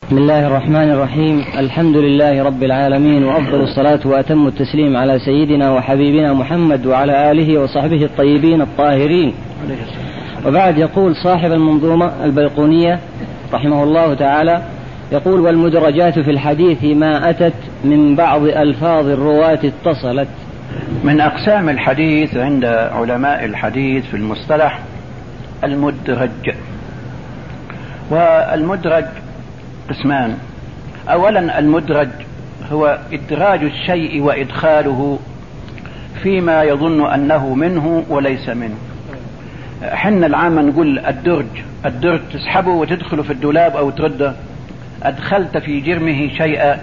بسم الله الرحمن الرحيم. الحمد لله رب العالمين، وأفضل الصلاة وأتم التسليم على سيدنا وحبيبنا محمد وعلى آله وصحبه الطيبين الطاهرين. وبعد، يقول صاحب المنظومة البيقونية رحمه الله تعالى، يقول: والمدرجات في الحديث ما أتت من بعض ألفاظ الرواة اتصلت. من أقسام الحديث عند علماء الحديث في المصطلح المدرج. والمدرج قسمان: أولا المدرج هو إدراج الشيء وإدخاله فيما يظن أنه منه وليس منه. حنا العامة نقول الدرج تسحبه وتدخله في الدولاب أو ترده، أدخلت في جرمه شيئا.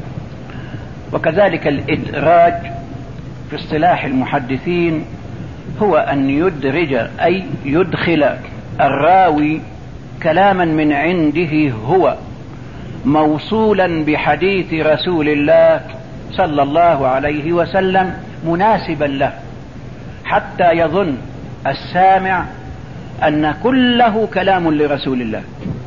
وكذلك الإدراج في اصطلاح المحدثين هو أن يدرج، أي يدخل الراوي كلاما من عنده هو موصولا بحديث رسول الله صلى الله عليه وسلم مناسبا له، حتى يظن السامع أن كله كلام لرسول الله.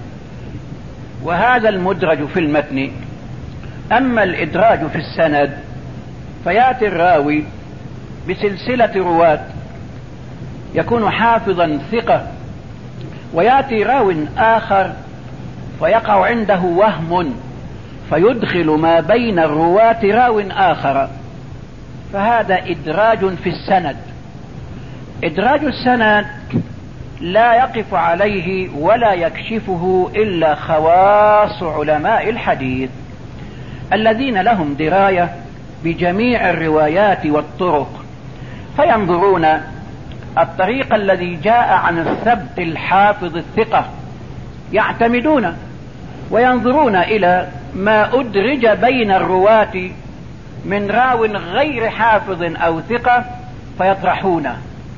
وهذا المدرج في المتن. أما الإدراج في السند فيأتي الراوي بسلسلة رواة يكون حافظا ثقة، ويأتي راو آخر فيقع عنده وهم فيدخل ما بين الرواة راو آخر، فهذا إدراج في السند. إدراج السند لا يقف عليه ولا يكشفه إلا خواص علماء الحديث الذين لهم دراية بجميع الروايات والطرق، فينظرون الطريق الذي جاء عن الثبت الحافظ الثقة يعتمدون، وينظرون إلى ما أدرج بين الرواة من راو غير حافظ أو ثقة فيطرحونه.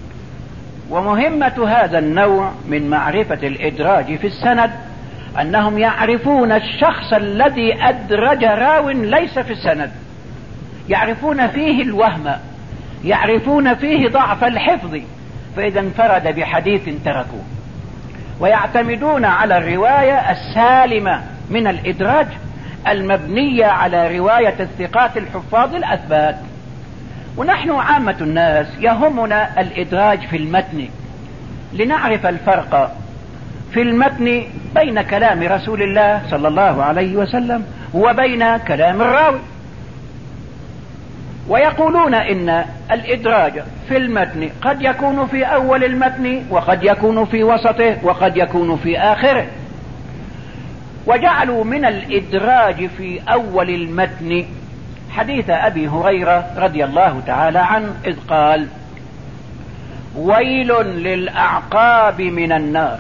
ومهمة هذا النوع من معرفة الإدراج في السند أنهم يعرفون الشخص الذي أدرج راو ليس في السند، يعرفون فيه الوهم، يعرفون فيه ضعف الحفظ، فإذا انفرد بحديث تركوه. ويعتمدون على الرواية السالمة من الإدراج المبنية على رواية الثقات الحفاظ الأثبات. ونحن عامة الناس يهمنا الإدراج في المتن لنعرف الفرق في المتن بين كلام رسول الله صلى الله عليه وسلم وبين كلام الراوي. ويقولون إن الإدراج في المتن قد يكون في أول المتن، وقد يكون في وسطه، وقد يكون في آخره. وجعلوا من الإدراج في أول المتن حديث أبي هريرة رضي الله تعالى عنه إذ قال: ويل للأعقاب من النار،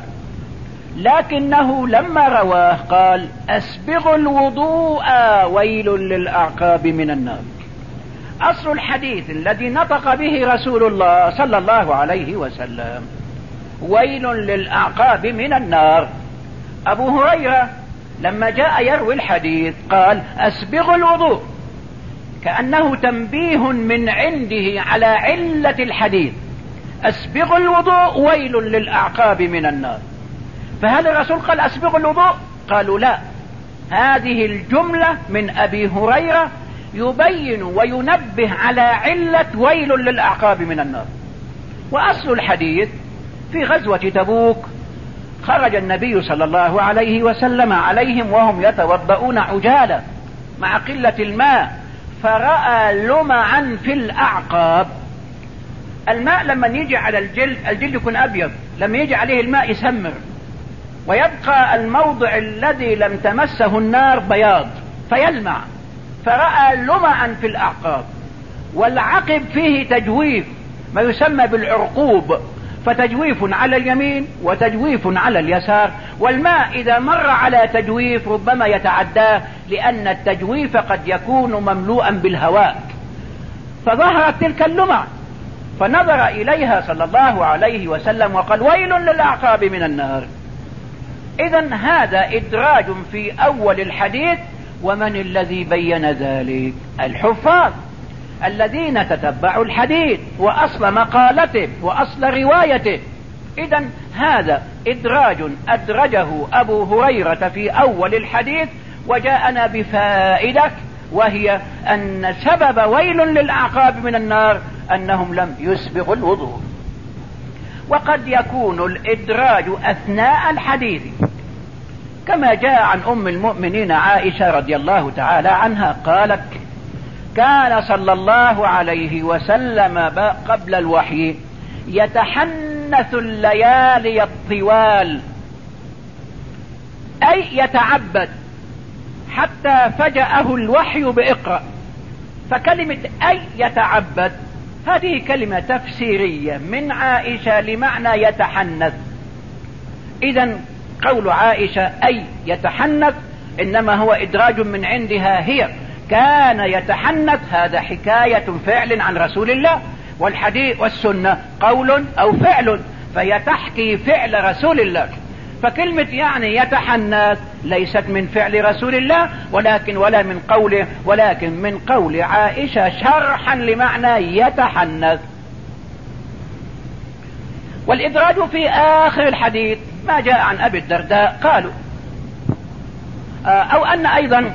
لكنه لما رواه قال: أسبغ الوضوء ويل للأعقاب من النار. أصل الحديث الذي نطق به رسول الله صلى الله عليه وسلم ويل للأعقاب من النار. أبو هريرة لما جاء يروي الحديث قال: أسبغ الوضوء، كأنه تنبيه من عنده على علة الحديث. أسبغ الوضوء ويل للأعقاب من النار. فهل الرسول قال أسبغ الوضوء؟ قالوا لا، هذه الجملة من أبي هريرة يبين وينبه على علة ويل للأعقاب من النار. وأصل الحديث في غزوة تبوك خرج النبي صلى الله عليه وسلم عليهم وهم يتوضؤون عجالة مع قلة الماء، فرأى لمعا في الأعقاب. الماء لما يجي على الجلد يكون أبيض، لما يجي عليه الماء يسمر، ويبقى الموضع الذي لم تمسه النار بياض فيلمع. فرأى لمعا في الأعقاب، والعقب فيه تجويف ما يسمى بالعرقوب، فتجويف على اليمين وتجويف على اليسار، والماء إذا مر على تجويف ربما يتعداه، لأن التجويف قد يكون مملوءا بالهواء. فظهرت تلك اللمع، فنظر إليها صلى الله عليه وسلم وقال: ويل للأعقاب من النار. إذن هذا إدراج في أول الحديث. ومن الذي بين ذلك؟ الحفاظ الذين تتبعوا الحديث وأصل مقالته وأصل روايته. إذن هذا إدراج أدرجه أبو هريرة في أول الحديث، وجاءنا بفائدة، وهي أن سبب ويل للأعقاب من النار أنهم لم يسبغوا الوضوء. وقد يكون الإدراج أثناء الحديث، كما جاء عن أم المؤمنين عائشة رضي الله تعالى عنها قالت: كان صلى الله عليه وسلم قبل الوحي يتحنث الليالي الطوال، أي يتعبد حتى فجأه الوحي بإقرأ. فكلمة أي يتعبد هذه كلمة تفسيرية من عائشة لمعنى يتحنث. إذن قول عائشة أي يتحنث إنما هو إدراج من عندها هي، كان يتحنث هذا حكاية فعل عن رسول الله، والحديث والسنة قول أو فعل، فهي تحكي فعل رسول الله. فكلمة يعني يتحنث ليست من فعل رسول الله ولا من قوله، ولكن من قول عائشة شرحا لمعنى يتحنث. والإدراج في آخر الحديث ما جاء عن أبي الدرداء قالوا، أو أن أيضا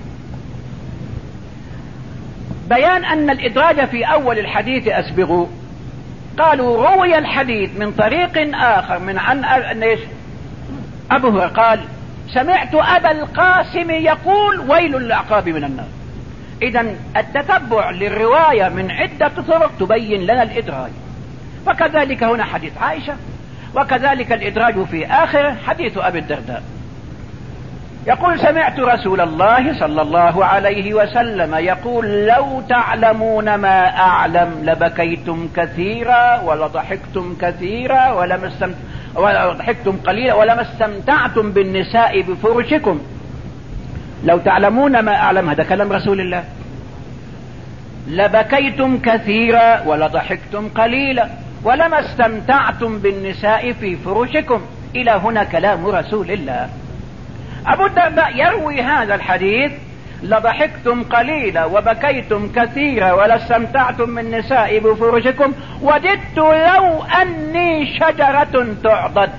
بيان أن الإدراج في أول الحديث أسبغوا، قالوا روي الحديث من طريق آخر من عن أبو هريرة قال: سمعت أبا القاسم يقول: ويل للأعقاب من النار. إذن التتبع للرواية من عدة طرق تبين لنا الإدراج. وكذلك هنا حديث عائشة، وكذلك الإدراج في آخر حديث أبي الدرداء. يقول: سمعت رسول الله صلى الله عليه وسلم يقول: لو تعلمون ما أعلم لبكيتم كثيرا ولضحكتم كثيرا وضحكتم قليلا ولما استمتعتم بالنساء بفرشكم. لو تعلمون ما أعلم هذا كلام رسول الله. لبكيتم كثيرا ولضحكتم قليلا ولما استمتعتم بالنساء في فرشكم. إلى هنا كلام رسول الله. أبو الدرداء يروي هذا الحديث: لضحكتم قليلا وبكيتم كثيرا ولا استمتعتم من النساء بفرشكم، وددت لو أني شجرة تعضد.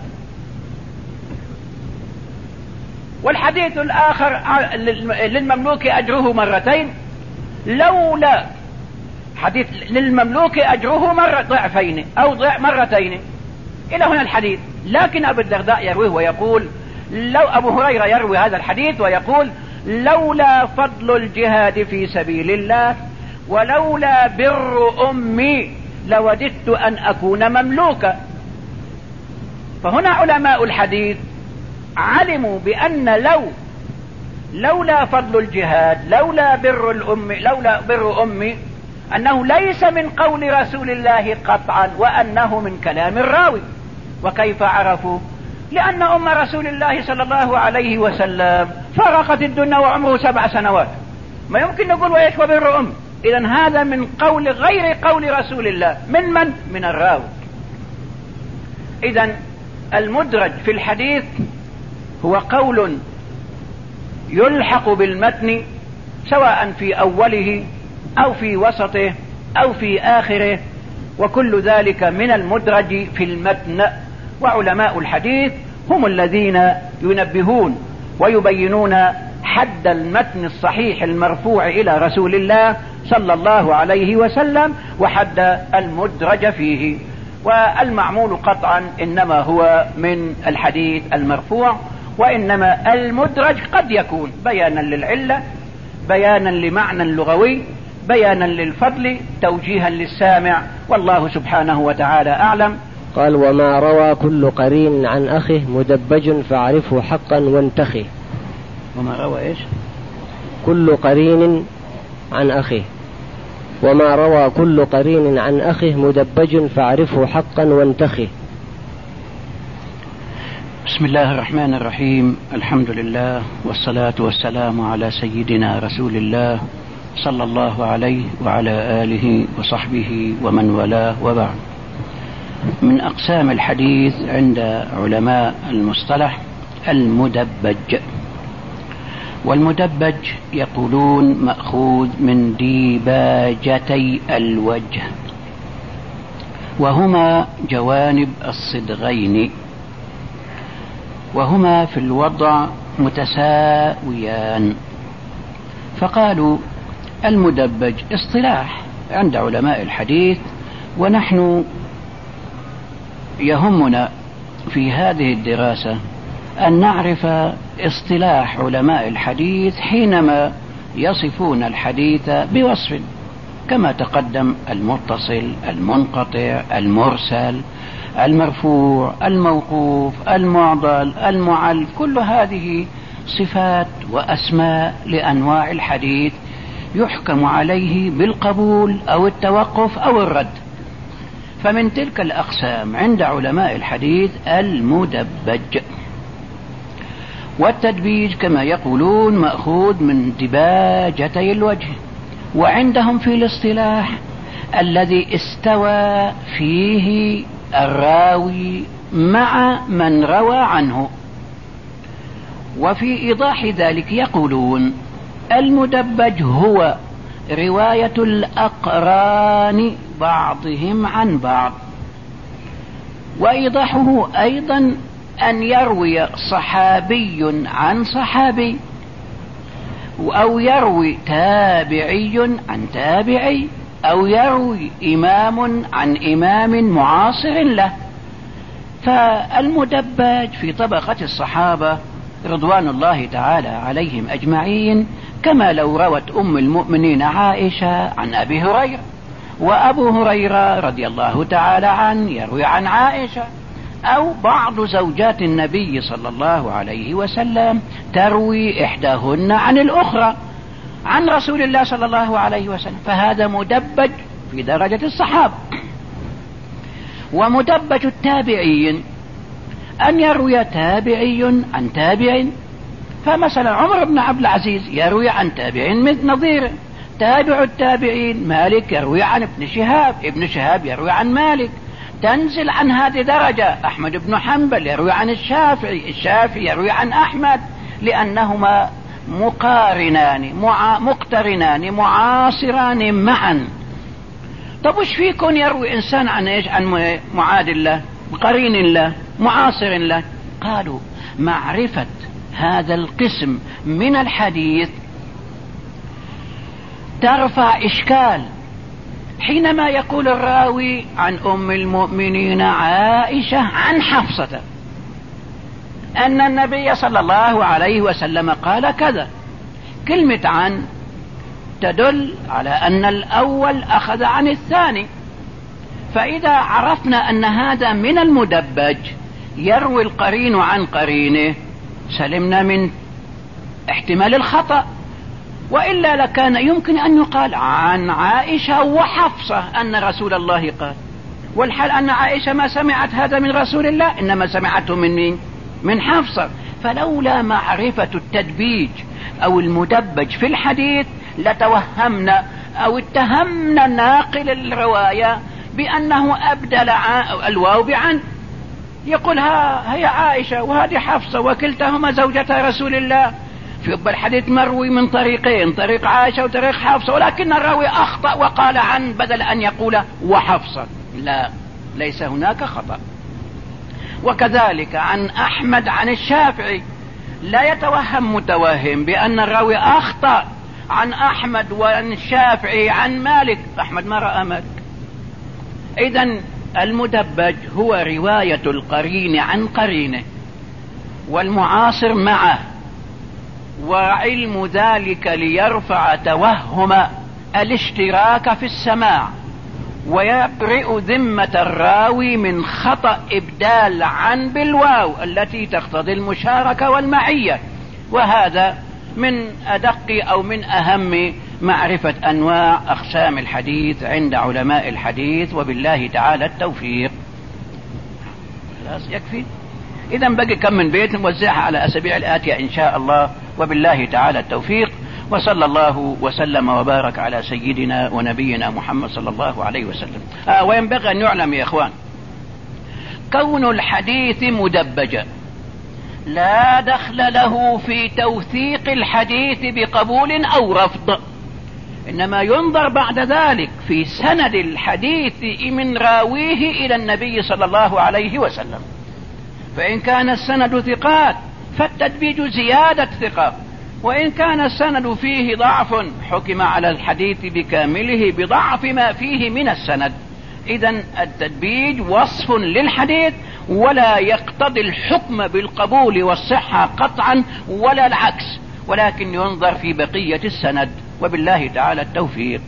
والحديث الآخر للمملوك أجره مرتين، لولا حديث للمملوك أجره ضعفين أو مرتين. إلى هنا الحديث. لكن أبو الدرداء يرويه ويقول، لو أبو هريرة يروي هذا الحديث ويقول: لولا فضل الجهاد في سبيل الله ولولا بر أمي لوددت أن أكون مملوكا. فهنا علماء الحديث علموا بأن لولا فضل الجهاد لولا بر أمي أنه ليس من قول رسول الله قطعا، وأنه من كلام الراوي. وكيف عرفوا؟ لأن أم رسول الله صلى الله عليه وسلم فرقت الدنيا وعمره 7 سنوات، ما يمكن نقول ويش وبر أم. إذن هذا من قول غير قول رسول الله. من الراوي. إذن المدرج في الحديث هو قول يلحق بالمتن سواء في أوله أو في وسطه أو في آخره، وكل ذلك من المدرج في المتن. وعلماء الحديث هم الذين ينبهون ويبينون حد المتن الصحيح المرفوع إلى رسول الله صلى الله عليه وسلم وحد المدرج فيه. والمعمول قطعا إنما هو من الحديث المرفوع، وإنما المدرج قد يكون بيانا للعلة، بيانا لمعنى لغوي، بيانا للفضل، توجيها للسامع، والله سبحانه وتعالى أعلم. قال: وما روى كل قرين عن أخه مدبج فاعرفه حقا وانتخه. وما روى إيش؟ كل قرين عن أخه. وما روى كل قرين عن أخه مدبج فاعرفه حقا وانتخه. بسم الله الرحمن الرحيم. الحمد لله والصلاة والسلام على سيدنا رسول الله صلى الله عليه وعلى آله وصحبه ومن والاه، وبعد. من أقسام الحديث عند علماء المصطلح المدبج. والمدبج يقولون مأخوذ من ديباجتي الوجه، وهما جوانب الصدغين، وهما في الوضع متساويان. فقالوا المدبج اصطلاح عند علماء الحديث، ونحن يهمنا في هذه الدراسة أن نعرف اصطلاح علماء الحديث حينما يصفون الحديث بوصف، كما تقدم: المتصل، المنقطع، المرسل، المرفوع، الموقوف، المعضل، المعل. كل هذه صفات وأسماء لأنواع الحديث يحكم عليه بالقبول أو التوقف أو الرد. فمن تلك الأقسام عند علماء الحديث المدبج. والتدبيج كما يقولون مأخوذ من دباجتي الوجه، وعندهم في الاصطلاح الذي استوى فيه الراوي مع من روى عنه. وفي إيضاح ذلك يقولون المدبج هو رواية الأقران بعضهم عن بعض. وإيضاحه أيضا أن يروي صحابي عن صحابي، أو يروي تابعي عن تابعي، أو يروي إمام عن إمام معاصر له. فالمدبج في طبقة الصحابة رضوان الله تعالى عليهم أجمعين، كما لو روت أم المؤمنين عائشة عن أبي هريرة، وأبو هريرة رضي الله تعالى عنه يروي عن عائشة، أو بعض زوجات النبي صلى الله عليه وسلم تروي إحداهن عن الأخرى عن رسول الله صلى الله عليه وسلم. فهذا مدبج في درجة الصحابة. ومدبج التابعين أن يروي تابعي عن تابع، فمثلا عمر بن عبد العزيز يروي عن تابع مثل نظيره. تابع التابعين مالك يروي عن ابن شهاب، ابن شهاب يروي عن مالك. تنزل عن هذه درجة أحمد بن حنبل يروي عن الشافعي، الشافعي يروي عن أحمد، لأنهما مقارنان مقترنان معاصران معا. طب وش فيكم يروي إنسان عن إيش؟ عن معادل له، قرين له، معاصر له. قالوا معرفة هذا القسم من الحديث ترفع إشكال حينما يقول الراوي عن أم المؤمنين عائشة عن حفصة أن النبي صلى الله عليه وسلم قال كذا. كلمة عن تدل على أن الأول أخذ عن الثاني. فإذا عرفنا أن هذا من المدبج يروي القرين عن قرينه سلمنا من احتمال الخطأ، وإلا لكان يمكن أن يقال عن عائشة وحفصة أن رسول الله قال، والحال أن عائشة ما سمعت هذا من رسول الله، إنما سمعته من مين؟ من حفصة. فلولا معرفة التدبيج أو المدبج في الحديث لتوهمنا أو اتهمنا ناقل الرواية بأنه أبدل الواو بعن، يقول هي عائشة وهذه حفصة وكلتهما زوجتا رسول الله. في الحديث مروي من طريقين، طريق عائشة وطريق حفصة، ولكن الراوي أخطأ وقال عن بدل أن يقول وحفصة. لا، ليس هناك خطأ. وكذلك عن أحمد عن الشافعي لا يتوهم متوهم بأن الراوي أخطأ عن أحمد وعن الشافعي عن مالك، أحمد ما رأى مالك. إذن المدبج هو رواية القرين عن قرينه والمعاصر معه، وعلم ذلك ليرفع توهم الاشتراك في السماع ويبرئ ذمة الراوي من خطأ إبدال عن بالواو التي تقتضي المشاركة والمعية. وهذا من أدق أو من أهم معرفة أنواع أقسام الحديث عند علماء الحديث، وبالله تعالى التوفيق. خلاص يكفي. إذا بقي كم من بيت نوزعها على أسابيع الآتية إن شاء الله، وبالله تعالى التوفيق. وصلى الله وسلم وبارك على سيدنا ونبينا محمد صلى الله عليه وسلم. وينبغي أن يعلم يا إخوان كون الحديث مدبجا لا دخل له في توثيق الحديث بقبول أو رفض، إنما ينظر بعد ذلك في سند الحديث من راويه إلى النبي صلى الله عليه وسلم. فإن كان السند ثقات فالتدبيج زيادة ثقة، وإن كان السند فيه ضعف حكم على الحديث بكامله بضعف ما فيه من السند. إذن التدبيج وصف للحديث ولا يقتضي الحكم بالقبول والصحة قطعا ولا العكس، ولكن ينظر في بقية السند، وبالله تعالى التوفيق.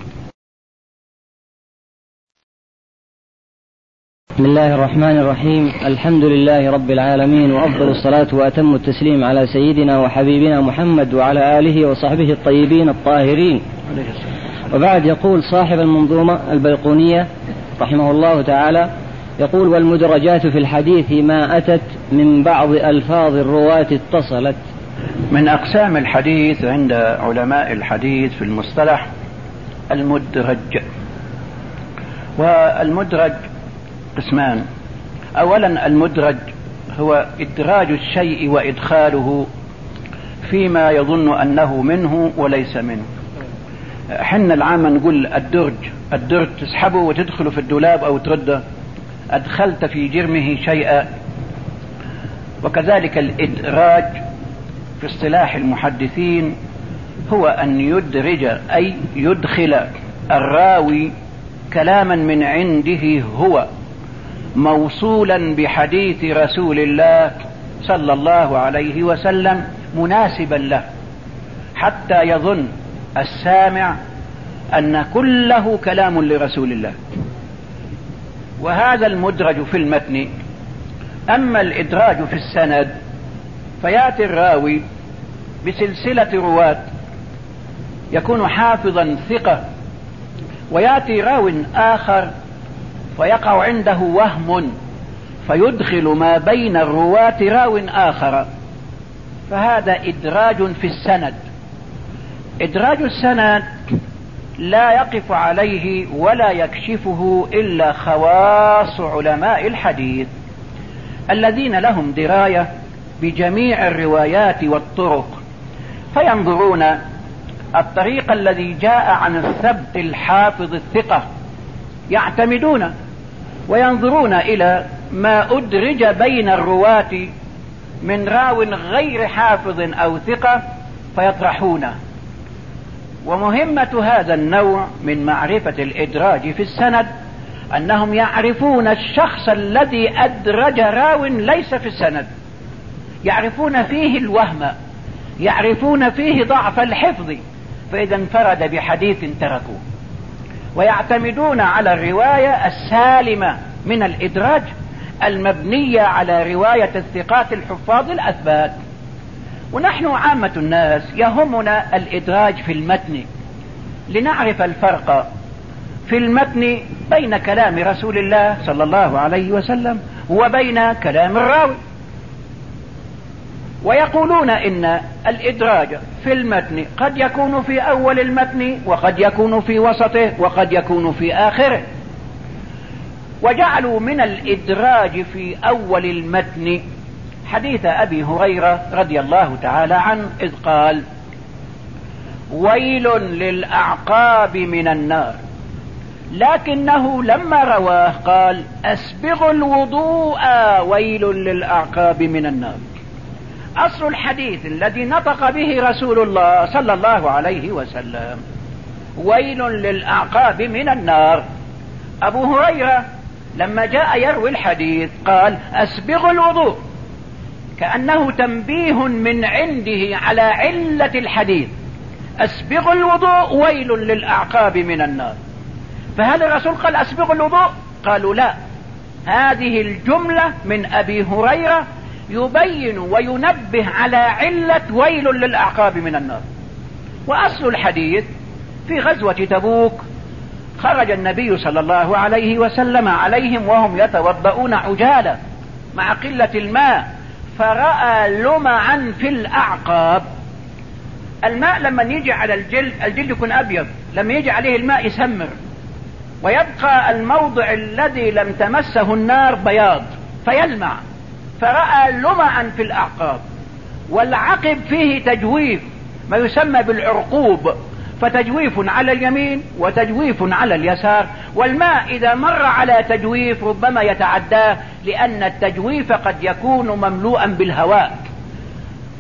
بسم الله الرحمن الرحيم. الحمد لله رب العالمين، وأفضل الصلاة وأتم التسليم على سيدنا وحبيبنا محمد وعلى آله وصحبه الطيبين الطاهرين. وبعد، يقول صاحب المنظومة البيقونية رحمه الله تعالى، يقول: والمدرجات في الحديث ما أتت من بعض ألفاظ الرواة اتصلت. من أقسام الحديث عند علماء الحديث في المصطلح المدرج. والمدرج قسمان: أولا المدرج هو إدراج الشيء وإدخاله فيما يظن أنه منه وليس منه. حنا العام نقول الدرج تسحبه وتدخله في الدولاب أو ترده، أدخلت في جرمه شيئا. وكذلك الإدراج في اصطلاح المحدثين هو أن يدرج، أي يدخل الراوي كلاما من عنده هو موصولا بحديث رسول الله صلى الله عليه وسلم مناسبا له، حتى يظن السامع أن كله كلام لرسول الله. وهذا المدرج في المتن. أما الإدراج في السند فيأتي الراوي بسلسلة رواة يكون حافظا ثقة، ويأتي راو آخر فيقع عنده وهم فيدخل ما بين الرواة راو آخر، فهذا إدراج في السند. إدراج السند لا يقف عليه ولا يكشفه إلا خواص علماء الحديث الذين لهم دراية بجميع الروايات والطرق، فينظرون الطريق الذي جاء عن الثبت الحافظ الثقة يعتمدون، وينظرون إلى ما أدرج بين الرواة من راو غير حافظ أو ثقة فيطرحونه. ومهمة هذا النوع من معرفة الإدراج في السند أنهم يعرفون الشخص الذي أدرج راو ليس في السند، يعرفون فيه الوهم، يعرفون فيه ضعف الحفظ، فإذا انفرد بحديث تركوه. ويعتمدون على الرواية السالمة من الإدراج المبنية على رواية الثقات الحفاظ الأثبات. ونحن عامة الناس يهمنا الإدراج في المتن لنعرف الفرق في المتن بين كلام رسول الله صلى الله عليه وسلم وبين كلام الراوي. ويقولون إن الإدراج في المتن قد يكون في أول المتن وقد يكون في وسطه وقد يكون في آخره. وجعلوا من الإدراج في أول المتن حديث أبي هريرة رضي الله تعالى عنه إذ قال: ويل للأعقاب من النار، لكنه لما رواه قال: أسبغوا الوضوء ويل للأعقاب من النار. أصل الحديث الذي نطق به رسول الله صلى الله عليه وسلم ويل للأعقاب من النار. أبو هريرة لما جاء يروي الحديث قال: أسبغوا الوضوء، كأنه تنبيه من عنده على علة الحديث. أسبغوا الوضوء ويل للأعقاب من النار. فهل الرسول قال أسبغوا الوضوء؟ قالوا لا، هذه الجملة من أبي هريرة يبين وينبه على علة ويل للأعقاب من النار. وأصل الحديث في غزوة تبوك خرج النبي صلى الله عليه وسلم عليهم وهم يتوضؤون عجالة مع قلة الماء، فرأى لمعا في الأعقاب. الماء لما يجي على الجلد يكون أبيض، لما يجي عليه الماء يسمر، ويبقى الموضع الذي لم تمسه النار بياض فيلمع. فرأى لمعا في الأعقاب، والعقب فيه تجويف ما يسمى بالعرقوب، فتجويف على اليمين وتجويف على اليسار، والماء إذا مر على تجويف ربما يتعداه، لأن التجويف قد يكون مملوءا بالهواء،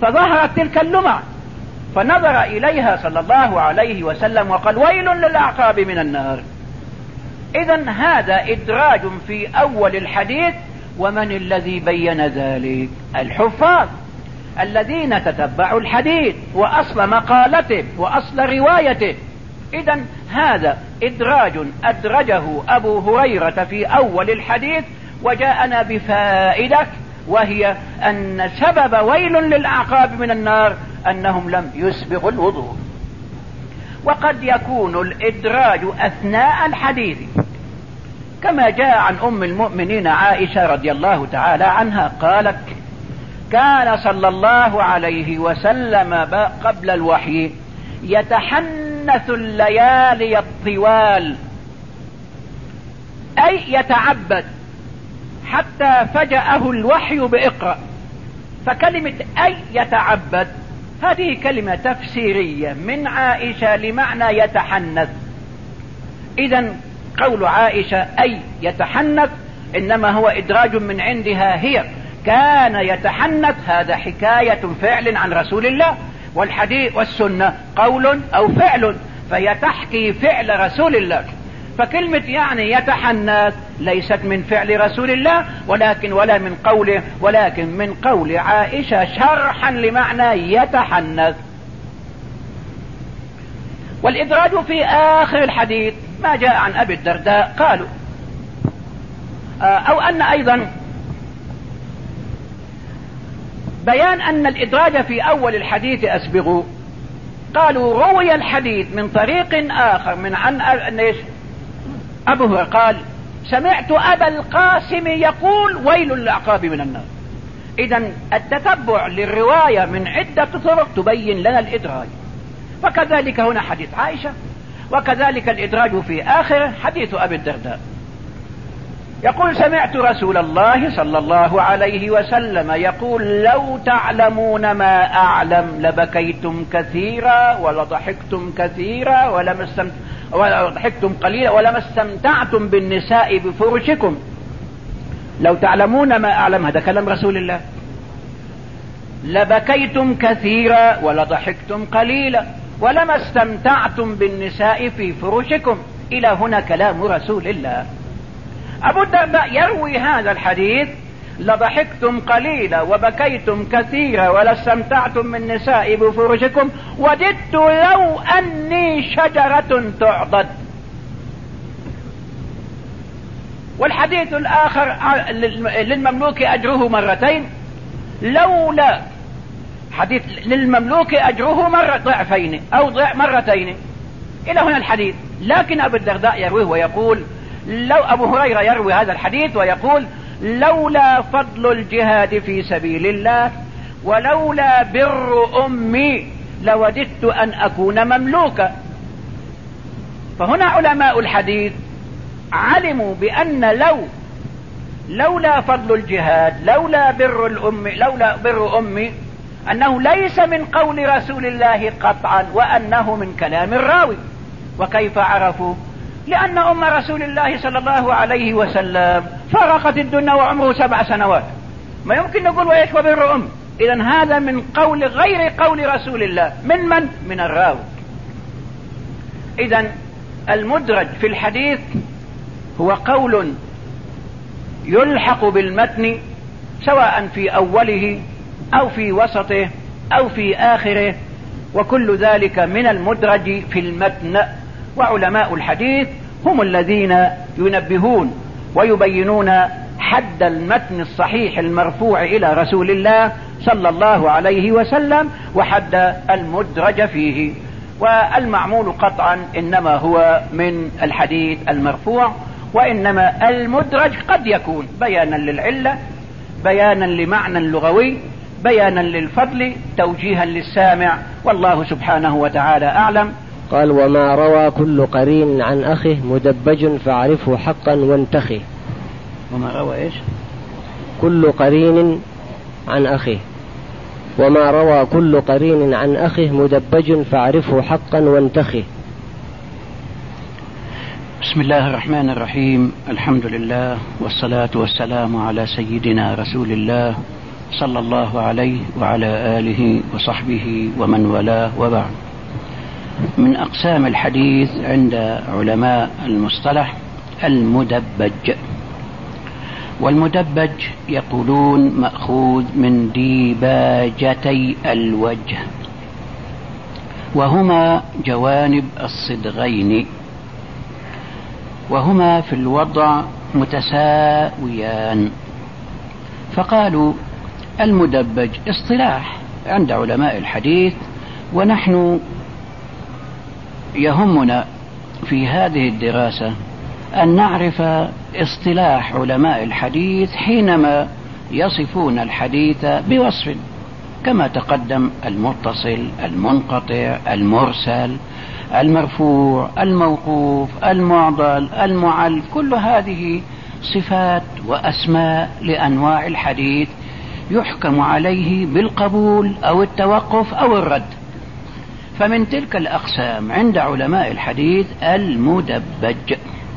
فظهرت تلك اللمع فنظر إليها صلى الله عليه وسلم وقال ويل للأعقاب من النار. إذن هذا إدراج في أول الحديث. ومن الذي بين ذلك؟ الحفاظ الذين تتبعوا الحديث وأصل مقالته وأصل روايته. إذن هذا إدراج أدرجه أبو هريرة في أول الحديث وجاءنا بفائدة، وهي أن سبب ويل للأعقاب من النار أنهم لم يسبغوا الوضوء. وقد يكون الإدراج أثناء الحديث كما جاء عن أم المؤمنين عائشة رضي الله تعالى عنها قالت كان صلى الله عليه وسلم قبل الوحي يتحنث الليالي الطوال، أي يتعبد حتى فجأه الوحي بإقرأ. فكلمة أي يتعبد هذه كلمة تفسيرية من عائشة لمعنى يتحنث. إذن قول عائشة أي يتحنث إنما هو إدراج من عندها، هي كان يتحنث هذا حكاية فعل عن رسول الله، والحديث والسنة قول أو فعل، فهي تحكي فعل رسول الله. فكلمة يعني يتحنث ليست من فعل رسول الله ولكن من قول عائشة شرحا لمعنى يتحنث. والإدراج في آخر الحديث ما جاء عن أبي الدرداء قالوا أو أن أيضا بيان أن الإدراج في أول الحديث أسبغوا. قالوا روي الحديث من طريق آخر من عن أبو هريرة قال سمعت أبا القاسم يقول ويل للأعقاب من النار. إذن التتبع للرواية من عدة طرق تبين لنا الإدراج. وكذلك هنا حديث عائشة، وكذلك الإدراج في آخر حديث أبي الدرداء يقول سمعت رسول الله صلى الله عليه وسلم يقول لو تعلمون ما أعلم لبكيتم كثيرا ولضحكتم كثيرا ولضحكتم قليلا ولما استمتعتم بالنساء بفرشكم. لو تعلمون ما أعلم هذا كلام رسول الله. لبكيتم كثيرا ولضحكتم قليلا ولما استمتعتم بالنساء في فرشكم. إلى هنا كلام رسول الله. أبو الدرداء يروي هذا الحديث لضحكتم قليلا وبكيتم كثيرا ولا استمتعتم بالنساء بفرشكم وددت لو أني شجرة تعضد. والحديث الآخر للمملوك أجره مرتين لولا حديث للمملوك أجره ضعفين أو مرتين. إلى هنا الحديث. لكن أبو الدرداء يرويه ويقول لو أبو هريرة يروي هذا الحديث ويقول لولا فضل الجهاد في سبيل الله ولولا بر أمي لوددت أن أكون مملوكا. فهنا علماء الحديث علموا بأن لولا فضل الجهاد لولا بر أمي أنه ليس من قول رسول الله قطعا وأنه من كلام الراوي. وكيف عرفوا؟ لأن أم رسول الله صلى الله عليه وسلم فرقت الدنيا وعمره 7 سنوات، ما يمكن نقول وإيش وبر أم. إذن هذا من قول غير قول رسول الله. من الراوي. إذن المدرج في الحديث هو قول يلحق بالمتن سواء في أوله أو في وسطه أو في آخره، وكل ذلك من المدرج في المتن. وعلماء الحديث هم الذين ينبهون ويبينون حد المتن الصحيح المرفوع إلى رسول الله صلى الله عليه وسلم وحد المدرج فيه. والمعمول قطعا إنما هو من الحديث المرفوع، وإنما المدرج قد يكون بيانا للعلة، بيانا لمعنى لغوي، بيانا للفضل، توجيها للسامع، والله سبحانه وتعالى أعلم. قال وما روى كل قرين عن أخه مدبج فاعرفه حقا وانتخه. وما روى إيش؟ كل قرين عن أخه. وما روى كل قرين عن أخه مدبج فاعرفه حقا وانتخه. بسم الله الرحمن الرحيم. الحمد لله والصلاة والسلام على سيدنا رسول الله صلى الله عليه وعلى آله وصحبه ومن والاه، وبعد. من أقسام الحديث عند علماء المصطلح المدبج. والمدبج يقولون مأخوذ من ديباجتي الوجه، وهما جوانب الصدغين، وهما في الوضع متساويان، فقالوا المدبج اصطلاح عند علماء الحديث، ونحن يهمنا في هذه الدراسة أن نعرف اصطلاح علماء الحديث حينما يصفون الحديث بوصف، كما تقدم: المتصل، المنقطع، المرسل، المرفوع، الموقوف، المعضل، المعل. كل هذه صفات وأسماء لأنواع الحديث يحكم عليه بالقبول أو التوقف أو الرد. فمن تلك الأقسام عند علماء الحديث المدبج.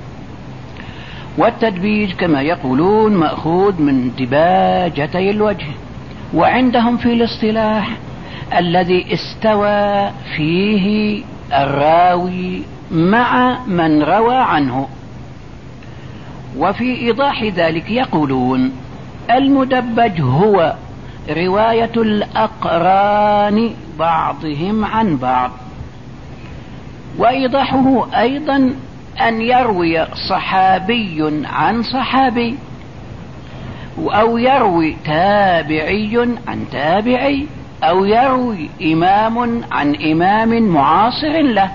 والتدبيج كما يقولون مأخوذ من دباجتي الوجه، وعندهم في الاصطلاح الذي استوى فيه الراوي مع من روى عنه. وفي إيضاح ذلك يقولون المدبج هو رواية الأقران بعضهم عن بعض. وإيضاحه أيضا أن يروي صحابي عن صحابي، أو يروي تابعي عن تابعي، أو يروي إمام عن إمام معاصر له.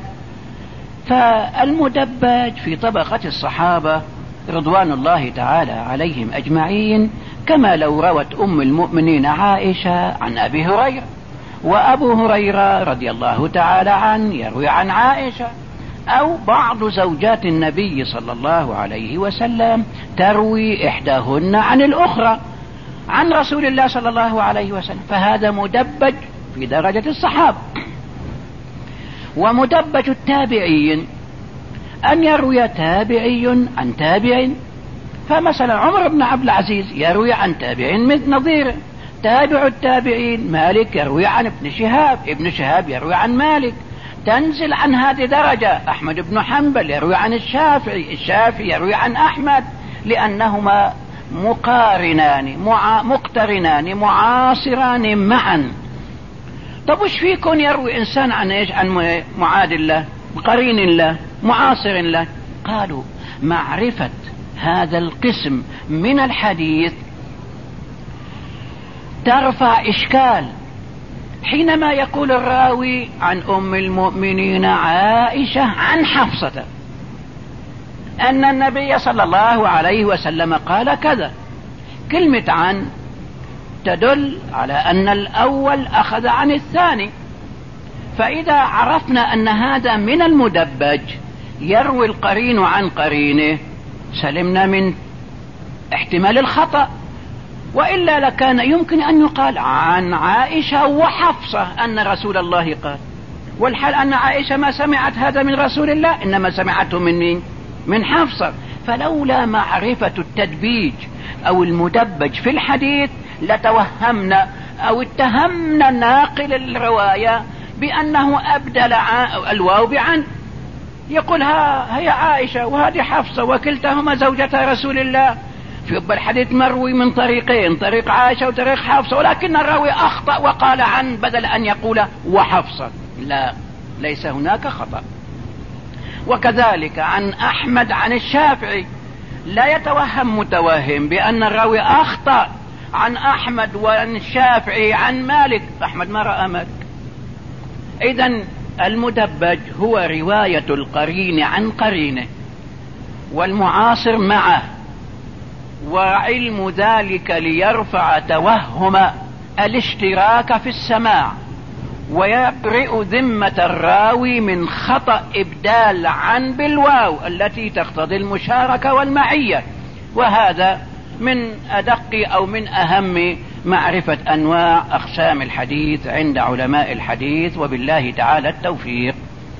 فالمدبج في طبقة الصحابة رضوان الله تعالى عليهم أجمعين، كما لو روت أم المؤمنين عائشة عن أبي هريرة، وأبو هريرة رضي الله تعالى عنه يروي عن عائشة، أو بعض زوجات النبي صلى الله عليه وسلم تروي إحداهن عن الأخرى عن رسول الله صلى الله عليه وسلم، فهذا مدبج في درجة الصحابة. ومدبج التابعين أن يروي تابعي عن تابع، فمثلا عمر بن عبد العزيز يروي عن تابع مثل نظيره. تابع التابعين مالك يروي عن ابن شهاب، ابن شهاب يروي عن مالك. تنزل عن هذه درجة أحمد بن حنبل يروي عن الشافعي، الشافعي يروي عن أحمد، لأنهما مقترنان معاصران معا. طب وش فيكم يروي إنسان عن إيش؟ عن معادل له، قرين له، معاصر له. قالوا معرفة هذا القسم من الحديث ترفع إشكال حينما يقول الراوي عن أم المؤمنين عائشة عن حفصة أن النبي صلى الله عليه وسلم قال كذا. كلمة عن تدل على أن الأول أخذ عن الثاني، فإذا عرفنا أن هذا من المدبج يروي القرين عن قرينه سلمنا من احتمال الخطأ، وإلا لكان يمكن أن يقال عن عائشة وحفصة أن رسول الله قال، والحال أن عائشة ما سمعت هذا من رسول الله، إنما سمعته من مين؟ من حفصة. فلولا معرفة التدبيج أو المدبج في الحديث لتوهمنا أو اتهمنا ناقل الرواية بأنه أبدل الواو بعن، يقول هي عائشة وهذه حفصة وكلتهما زوجة رسول الله، في الحديث مروي من طريقين، طريق عائشة وطريق حفصة، ولكن الراوي أخطأ وقال عن بدل أن يقول وحفصة. لا، ليس هناك خطأ. وكذلك عن أحمد عن الشافعي، لا يتوهم متوهم بأن الراوي أخطأ عن أحمد وعن الشافعي عن مالك، أحمد ما رأى مالك. إذن المدبج هو رواية القرين عن قرينه والمعاصر معه، وعلم ذلك ليرفع توهم الاشتراك في السماع، ويبرئ ذمة الراوي من خطأ إبدال عن بالواو التي تقتضي المشاركة والمعية. وهذا من أدق أو من أهم معرفة أنواع أقسام الحديث عند علماء الحديث، وبالله تعالى التوفيق.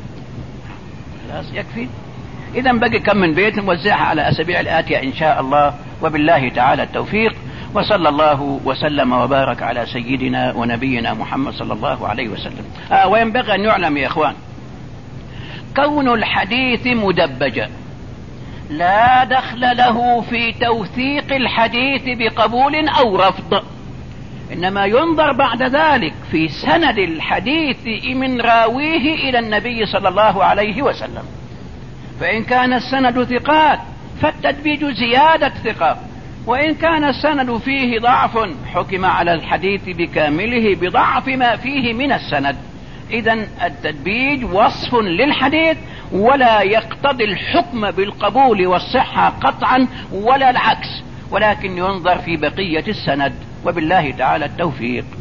خلاص يكفي. إذا بقي كم من بيت نوزعها على أسابيع الآتية إن شاء الله، وبالله تعالى التوفيق. وصلى الله وسلم وبارك على سيدنا ونبينا محمد صلى الله عليه وسلم. وينبغي أن يعلم يا إخوان كون الحديث مدبجا لا دخل له في توثيق الحديث بقبول أو رفض، إنما ينظر بعد ذلك في سند الحديث من راويه إلى النبي صلى الله عليه وسلم. فإن كان السند ثقات فالتدبيج زيادة ثقة، وإن كان السند فيه ضعف حكم على الحديث بكامله بضعف ما فيه من السند. إذن التدبيج وصف للحديث ولا يقتضي الحكم بالقبول والصحة قطعا ولا العكس، ولكن ينظر في بقية السند، وبالله تعالى التوفيق.